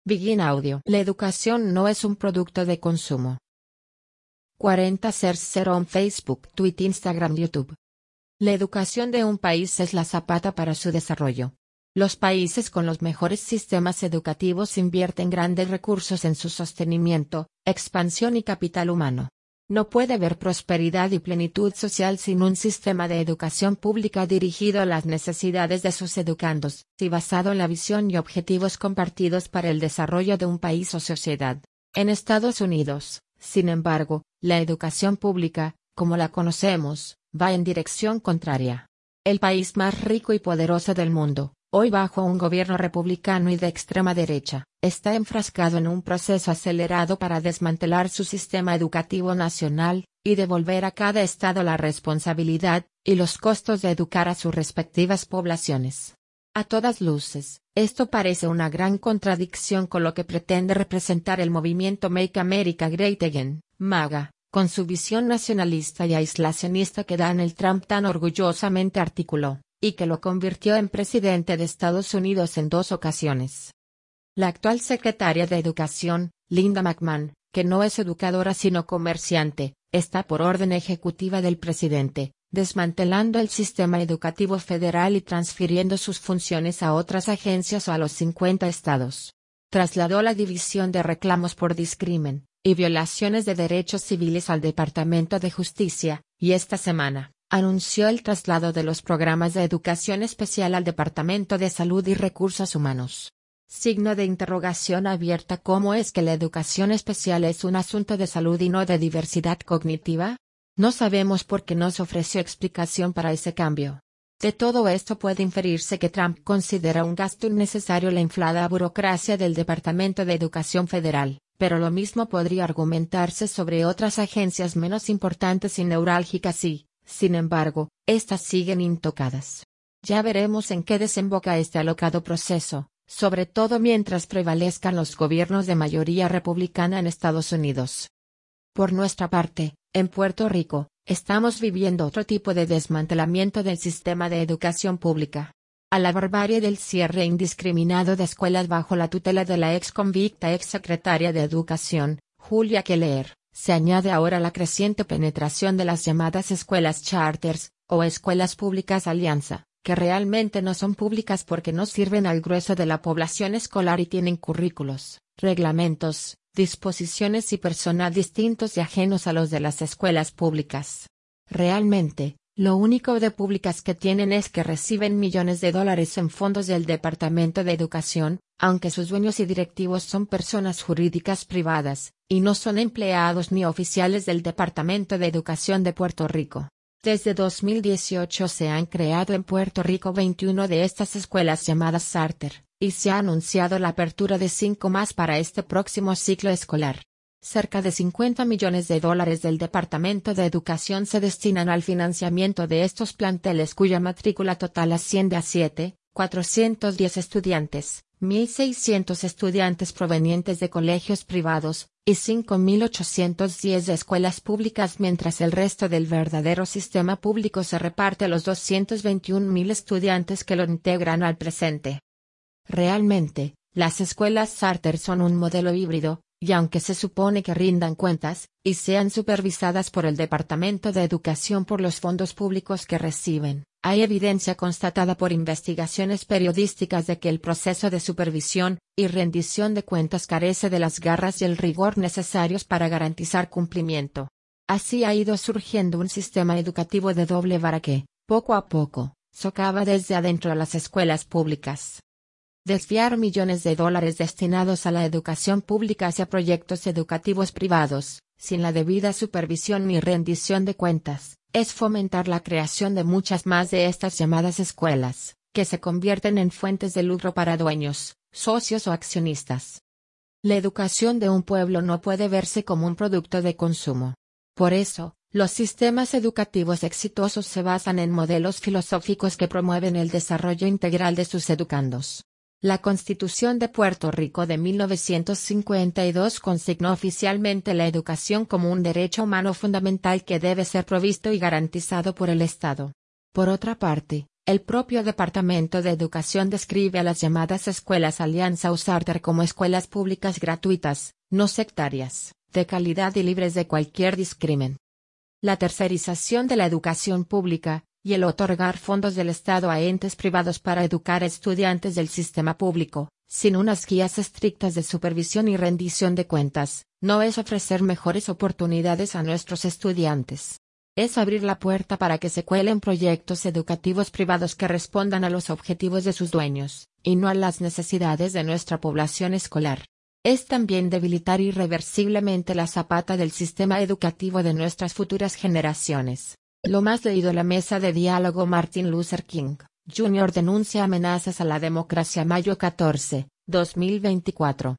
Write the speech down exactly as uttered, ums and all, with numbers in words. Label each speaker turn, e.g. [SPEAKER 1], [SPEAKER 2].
[SPEAKER 1] Begin Audio. La educación no es un producto de consumo. cuarenta Search Zero on Facebook, Twitter, Instagram, YouTube. La educación de un país es la zapata para su desarrollo. Los países con los mejores sistemas educativos invierten grandes recursos en su sostenimiento, expansión y capital humano. No puede haber prosperidad y plenitud social sin un sistema de educación pública dirigido a las necesidades de sus educandos, y basado en la visión y objetivos compartidos para el desarrollo de un país o sociedad. En Estados Unidos, sin embargo, la educación pública, como la conocemos, va en dirección contraria. El país más rico y poderoso del mundo, hoy bajo un gobierno republicano y de extrema derecha, está enfrascado en un proceso acelerado para desmantelar su sistema educativo nacional, y devolver a cada estado la responsabilidad, y los costos de educar a sus respectivas poblaciones. A todas luces, esto parece una gran contradicción con lo que pretende representar el movimiento Make America Great Again, MAGA, con su visión nacionalista y aislacionista que Donald Trump tan orgullosamente articuló, y que lo convirtió en presidente de Estados Unidos en dos ocasiones. La actual secretaria de Educación, Linda McMahon, que no es educadora sino comerciante, está por orden ejecutiva del presidente, desmantelando el sistema educativo federal y transfiriendo sus funciones a otras agencias o a los cincuenta estados. Trasladó la división de reclamos por discrimen y violaciones de derechos civiles al Departamento de Justicia, y esta semana anunció el traslado de los programas de educación especial al Departamento de Salud y Recursos Humanos. Signo de interrogación abierta: ¿cómo es que la educación especial es un asunto de salud y no de diversidad cognitiva? No sabemos por qué no se ofreció explicación para ese cambio. De todo esto puede inferirse que Trump considera un gasto innecesario la inflada burocracia del Departamento de Educación Federal, pero lo mismo podría argumentarse sobre otras agencias menos importantes y neurálgicas y, sin embargo, estas siguen intocadas. Ya veremos en qué desemboca este alocado proceso, sobre todo mientras prevalezcan los gobiernos de mayoría republicana en Estados Unidos. Por nuestra parte, en Puerto Rico, estamos viviendo otro tipo de desmantelamiento del sistema de educación pública. A la barbarie del cierre indiscriminado de escuelas bajo la tutela de la ex convicta ex secretaria de Educación, Julia Keller, se añade ahora la creciente penetración de las llamadas escuelas charters, o escuelas públicas alianza, que realmente no son públicas porque no sirven al grueso de la población escolar y tienen currículos, reglamentos, disposiciones y personal distintos y ajenos a los de las escuelas públicas. Realmente, lo único de públicas que tienen es que reciben millones de dólares en fondos del Departamento de Educación, aunque sus dueños y directivos son personas jurídicas privadas, y no son empleados ni oficiales del Departamento de Educación de Puerto Rico. Desde dos mil dieciocho se han creado en Puerto Rico veintiuna de estas escuelas llamadas charter, y se ha anunciado la apertura de cinco más para este próximo ciclo escolar. Cerca de cincuenta millones de dólares del Departamento de Educación se destinan al financiamiento de estos planteles cuya matrícula total asciende a siete mil cuatrocientos diez estudiantes, mil seiscientos estudiantes provenientes de colegios privados, y cinco mil ochocientos diez de escuelas públicas, mientras el resto del verdadero sistema público se reparte a los doscientos veintiún mil estudiantes que lo integran al presente. Realmente, las escuelas charter son un modelo híbrido, y aunque se supone que rindan cuentas, y sean supervisadas por el Departamento de Educación por los fondos públicos que reciben, hay evidencia constatada por investigaciones periodísticas de que el proceso de supervisión y rendición de cuentas carece de las garras y el rigor necesarios para garantizar cumplimiento. Así ha ido surgiendo un sistema educativo de doble vara que, poco a poco, socava desde adentro a las escuelas públicas. Desviar millones de dólares destinados a la educación pública hacia proyectos educativos privados, sin la debida supervisión ni rendición de cuentas, es fomentar la creación de muchas más de estas llamadas escuelas, que se convierten en fuentes de lucro para dueños, socios o accionistas. La educación de un pueblo no puede verse como un producto de consumo. Por eso, los sistemas educativos exitosos se basan en modelos filosóficos que promueven el desarrollo integral de sus educandos. La Constitución de Puerto Rico de mil novecientos cincuenta y dos consignó oficialmente la educación como un derecho humano fundamental que debe ser provisto y garantizado por el Estado. Por otra parte, El propio Departamento de Educación describe a las llamadas escuelas Alianza o Charter como escuelas públicas gratuitas, no sectarias, de calidad y libres de cualquier discrimen. La tercerización de la educación pública, y el otorgar fondos del Estado a entes privados para educar a estudiantes del sistema público, sin unas guías estrictas de supervisión y rendición de cuentas, no es ofrecer mejores oportunidades a nuestros estudiantes. Es abrir la puerta para que se cuelen proyectos educativos privados que respondan a los objetivos de sus dueños, y no a las necesidades de nuestra población escolar. Es también debilitar irreversiblemente la zapata del sistema educativo de nuestras futuras generaciones. Lo más leído: la mesa de diálogo Martin Luther King, junior denuncia amenazas a la democracia. Mayo catorce, dos mil veinticuatro.